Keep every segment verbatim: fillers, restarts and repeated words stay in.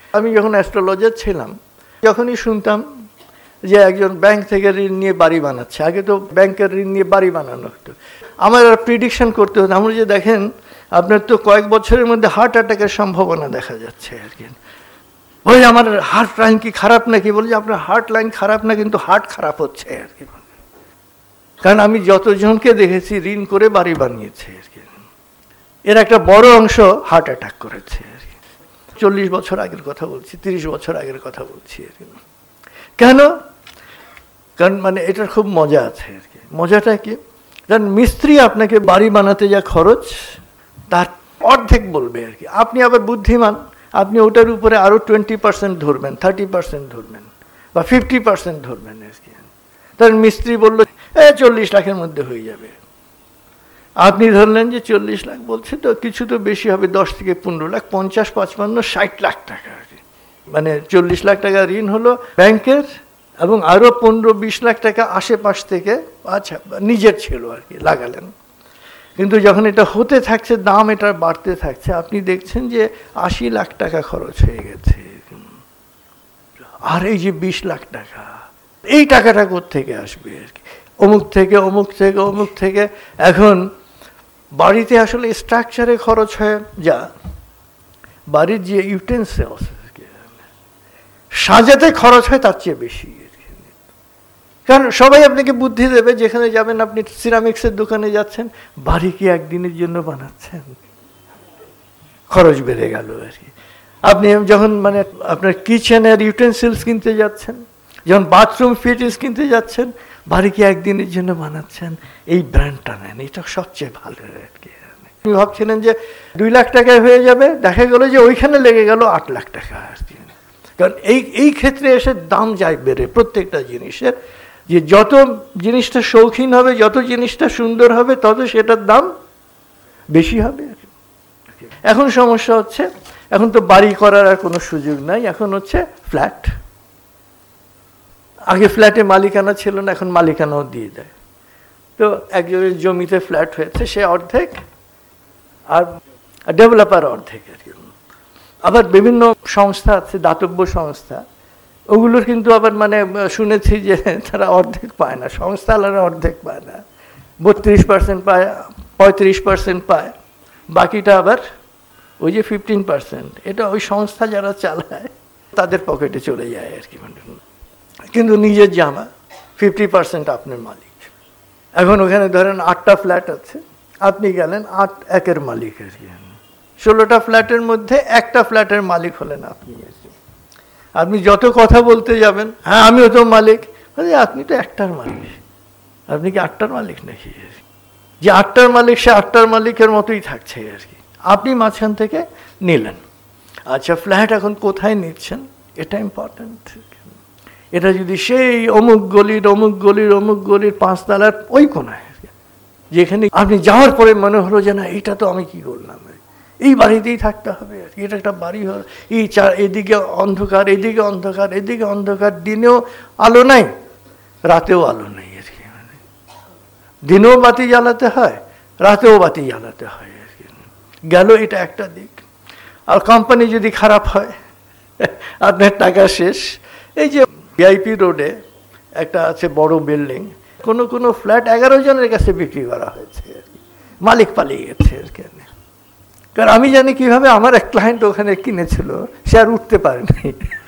আমি যখন অ্যাস্ট্রোলজার ছিলাম, যখনই শুনতাম যে একজন ব্যাংক থেকে ঋণ নিয়ে বাড়ি বানাচ্ছে, আগে তো ব্যাংকের ঋণ নিয়ে বাড়ি বানানো হতো, আমার আর প্রিডিকশন করতে হতো। আমরা যে দেখেন আপনার তো কয়েক বছরের মধ্যে হার্ট অ্যাটাকের সম্ভাবনা দেখা যাচ্ছে আর কি। বলে আমার হার্ট লাইন কি খারাপ নাকি? বলে যে আপনার হার্ট লাইন খারাপ না, কিন্তু হার্ট খারাপ হচ্ছে আর কি। কারণ আমি যতজনকে দেখেছি ঋণ করে বাড়ি বানিয়েছে আর কি, এর একটা বড় অংশ হার্ট অ্যাটাক করেছে আর কি। চল্লিশ বছর আগের কথা বলছি, তিরিশ বছর আগের কথা বলছি আর কি। কেন? কারণ মানে এটার খুব মজা আছে আর কি। মজাটা কি? কারণ মিস্ত্রি আপনাকে বাড়ি বানাতে যা খরচ তার অর্ধেক বলবে আর কি। আপনি আবার বুদ্ধিমান, আপনি ওটার উপরে আরো টোয়েন্টি পার্সেন্ট ধরবেন, থার্টি পার্সেন্ট ধরবেন বা ফিফটি পার্সেন্ট ধরবেন আর কি। তার মিস্ত্রি বললো এ চল্লিশ লাখের মধ্যে হয়ে যাবে, আপনি ধরলেন যে চল্লিশ লাখ বলছে তো কিছু তো বেশি হবে, দশ থেকে পনেরো লাখ, পঞ্চাশ পাঁচপান্ন ষাট লাখ টাকা আর কি। মানে চল্লিশ লাখ টাকা ঋণ হলো ব্যাংকের, এবং আরো পনেরো বিশ লাখ টাকা আশেপাশ থেকে আচ্ছা নিজের ছিল আর কি, লাগালেন। কিন্তু যখন এটা হতে থাকছে, দাম এটা বাড়তে থাকছে, আপনি দেখছেন যে আশি লাখ টাকা খরচ হয়ে গেছে। আর এই যে বিশ লাখ টাকা, এই টাকাটা কোত্থেকে আসবে আর কি? অমুক থেকে অমুক থেকে অমুক থেকে। এখন বাড়িতে আসলে স্ট্রাকচারে খরচ হয়ে যা, বাড়ির যে ইউটেন্সিলস সাজাতে খরচ হয় তার চেয়ে বেশি। কারণ সবাই আপনাকে বুদ্ধি দেবে, যেখানে যাবেন আপনি সিরামিক্সের দোকানে যাচ্ছেন, বাড়ি কি একদিনের জন্য বানাচ্ছেন, খরচ বেড়ে গেল আর কি। আপনি যখন মানে আপনার কিচেনের ইউটেন্সিলস কিনতে যাচ্ছেন, যখন বাথরুম ফিটিংস কিনতে যাচ্ছেন, বাড়ি কি একদিনের জন্য বানাচ্ছেন, এই ব্র্যান্ডটা নেন, এটা সবচেয়ে ভালো আর কি। আপনি ভাবছিলেন যে দুই লাখ টাকায় হয়ে যাবে, দেখা গেল যে ওইখানে লেগে গেল আট লাখ টাকা আর কি। কারণ এই এই ক্ষেত্রে এসে দাম যায় বেড়ে প্রত্যেকটা জিনিসের, যে যত জিনিসটা শৌখিন হবে, যত জিনিসটা সুন্দর হবে, তত সেটার দাম বেশি হবে। এখন সমস্যা হচ্ছে, এখন তো বাড়ি করার আর কোনো সুযোগ নাই, এখন হচ্ছে ফ্ল্যাট। আগে ফ্ল্যাটে মালিকানা ছিল না, এখন মালিকানাও দিয়ে দেয়। তো একজনের জমিতে ফ্ল্যাট হয়েছে, সে অর্ধেক আর ডেভেলপার অর্ধেক আর কি। আবার বিভিন্ন সংস্থা আছে, দাতব্য সংস্থা, ওগুলোর কিন্তু আবার মানে শুনেছি যে তারা অর্ধেক পায় না, সংস্থাওয়ালারা অর্ধেক পায় না, বত্রিশ পার্সেন্ট পায়, পঁয়ত্রিশ পার্সেন্ট পায়, বাকিটা আবার ওই যে ফিফটিন পার্সেন্ট এটা ওই সংস্থা যারা চালায় তাদের পকেটে চলে যায় আর কি। মানে কিন্তু নিজের জামা ফিফটি পার্সেন্ট আপনার মালিক। এখন ওখানে ধরেন আটটা ফ্ল্যাট আছে, আপনি গেলেন আট একের মালিক আর কি। ষোলোটা ফ্ল্যাটের মধ্যে একটা ফ্ল্যাটের মালিক হলেন আপনি। আপনি যত কথা বলতে যাবেন, হ্যাঁ আমিও তো মালিক, আপনি তো একটার মালিক, আপনি কি আটটার মালিক নাকি? যে আটটার মালিক সে আটটার মালিকের মতোই থাকছে আর কি। আপনি মাঝখান থেকে নিলেন। আচ্ছা, ফ্ল্যাট এখন কোথায় নিচ্ছেন এটা ইম্পর্টেন্ট। এটা যদি সেই অমুক গলির অমুক গলির অমুক গলির পাঁচতলার ওই কোনায়, যেখানে আপনি যাওয়ার পরে মনে হলো যে না এটা তো আমি কি করলাম, এই বাড়িতেই থাকতে হবে আর কি। এটা একটা বাড়ি হল, এই চার এদিকে অন্ধকার এদিকে অন্ধকার এদিকে অন্ধকার, দিনেও আলো নাই রাতেও আলো নেই আর কি। মানে দিনেও বাতি জ্বালাতে হয়, রাতেও বাতি জ্বালাতে হয় আর কি। গেল এটা একটা দিক। আর কোম্পানি যদি খারাপ হয়, আপনার টাকা শেষ। এই যে ভিআইপি রোডে একটা আছে বড় বিল্ডিং, কোনো কোনো ফ্ল্যাট এগারো জনের কাছে বিক্রি করা হয়েছে আর কি, মালিক পালিয়ে গেছে আর কি। কারণ আমি জানি কিভাবে, আমার এক ক্লায়েন্ট ওখানে কিনেছিল, সে আর উঠতে পারেনি।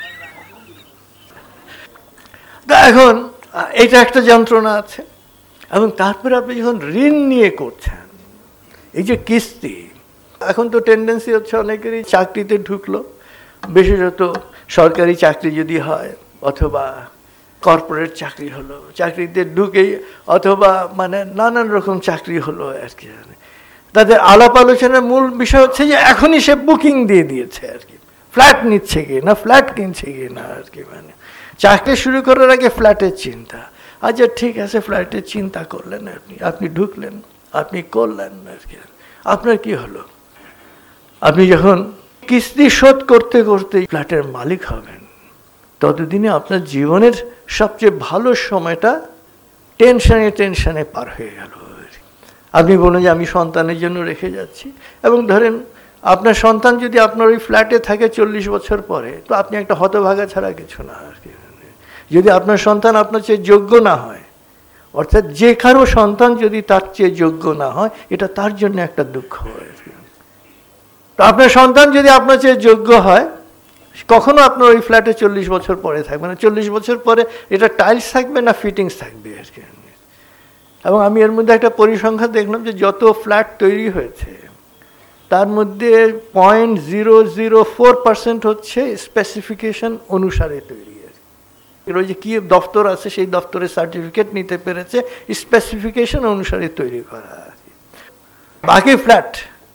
তা এখন এটা একটা যন্ত্রণা আছে। এবং তারপরে আপনি যখন ঋণ নিয়ে করছেন, এই যে কিস্তি, এখন তো টেন্ডেন্সি হচ্ছে অনেকেরই চাকরিতে ঢুকলো, বিশেষত সরকারি চাকরি যদি হয় অথবা কর্পোরেট চাকরি হলো, চাকরিতে ঢুকেই অথবা মানে নানান রকম চাকরি হলো আর কি। তাদের আলাপ আলোচনার মূল বিষয় হচ্ছে যে এখনই সে বুকিং দিয়ে দিয়েছে আর কি, ফ্ল্যাট নিচ্ছে কি না, ফ্ল্যাট কিনছে কি না আর কি। মানে চাকরি শুরু করার আগে ফ্ল্যাটের চিন্তা। আচ্ছা ঠিক আছে, ফ্ল্যাটের চিন্তা করলেন আপনি, আপনি ঢুকলেন, আপনি করলেন আর কি। আপনার কি হলো? আপনি যখন কিস্তি শোধ করতে করতে ফ্ল্যাটের মালিক হবেন, ততদিনে আপনার জীবনের সবচেয়ে ভালো সময়টা টেনশনে টেনশনে পার হয়ে গেল। আপনি বলেন যে আমি সন্তানের জন্য রেখে যাচ্ছি, এবং ধরেন আপনার সন্তান যদি আপনার ওই ফ্ল্যাটে থাকে চল্লিশ বছর পরে, তো আপনি একটা হতভাগা ছাড়া কিছু না আর কি। যদি আপনার সন্তান আপনার চেয়ে যোগ্য না হয়, অর্থাৎ যে কারো সন্তান যদি তার চেয়ে যোগ্য না হয়, এটা তার জন্য একটা দুঃখ হয়। তো আপনার সন্তান যদি আপনার চেয়ে যোগ্য হয়, কখনো আপনার ওই ফ্ল্যাটে চল্লিশ বছর পরে থাকবে না। চল্লিশ বছর পরে এটা টাইলস থাকবে না ফিটিংস থাকবে আর কি। এবং আমি এর মধ্যে একটা পরিসংখ্যান দেখলাম যে যত ফ্ল্যাট তৈরি হয়েছে তার মধ্যে point zero zero four percent হচ্ছে স্পেসিফিকেশন অনুসারে তৈরি। এর যে কি দপ্তর আছে সেই দপ্তরের সার্টিফিকেট নিতে পেরেছে স্পেসিফিকেশন অনুসারে তৈরি করা। বাকি ফ্ল্যাট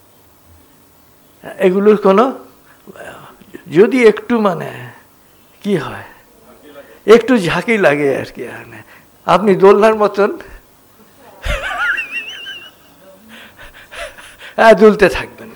এগুলোর কোনো যদি একটু মানে কি হয়, একটু ঝাঁকি লাগে আর কি, আপনি দোলনার মতন হ্যাঁ দুলতে থাকবেন।